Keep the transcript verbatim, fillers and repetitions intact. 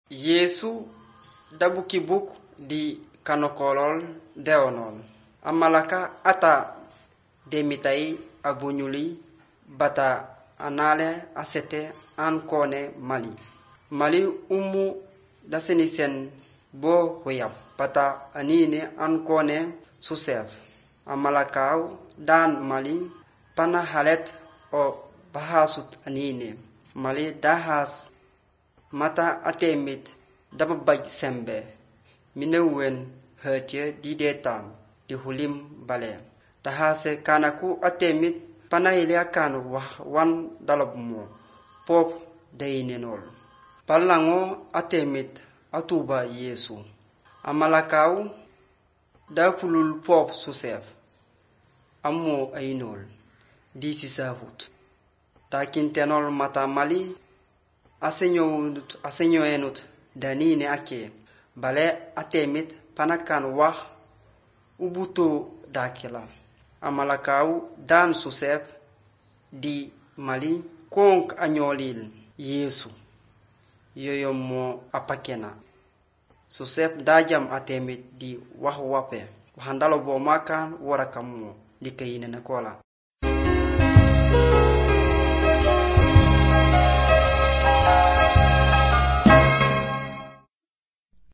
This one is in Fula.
Yesu dabuki buk di kanokolol deonol. Amalaka ata demitai abunyuli bata anale asete ankone Mali. Mali umu dasenisen bo hoyap bata anine ankone susef. Amalakau dan Mali pana halet o bahasut anine. Mali dahas mata atemit dababaj sembe minewen herche di detam di hulim bale tahase kanaku atemit panaile akan wan dalabmo pop deinenol palango atemit atuba Yesu amalakau dakulul pop susef ammo ainol di sisahut takin tenol mata Mali asenyout asenyoenut danine ake bale atemit panakan wah ubuto dakela amalakau dan susef di Mali konk anyolil Yesu yoyomo apakena susef dajam atemit di wahwape handalo bo makan warakamu di kayina nakola.